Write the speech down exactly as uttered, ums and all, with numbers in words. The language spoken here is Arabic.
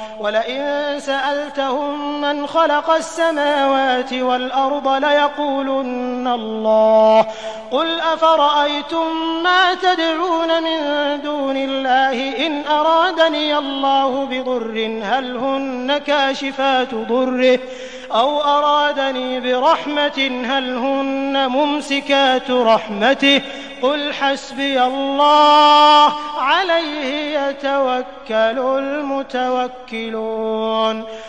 وَلَئِن سَأَلْتَهُم مَّنْ خَلَقَ السَّمَاوَاتِ وَالْأَرْضَ لَيَقُولُنَّ اللَّهُ قُلْ أَفَرَأَيْتُم مَّا تَدْعُونَ مِن دُونِ اللَّهِ إِنْ أَرَادَنِيَ اللَّهُ بِضُرٍّ هَلْ هُنَّ كَاشِفَاتُ ضُرِّهِ أَوْ أَرَادَنِي بِرَحْمَةٍ هَلْ هُنَّ مُمْسِكَاتُ رَحْمَتِهِ قُلْ حَسْبِيَ اللَّهُ عَلَيْهِ يَتَوَكَّلُ الْمُتَوَكِّلُونَ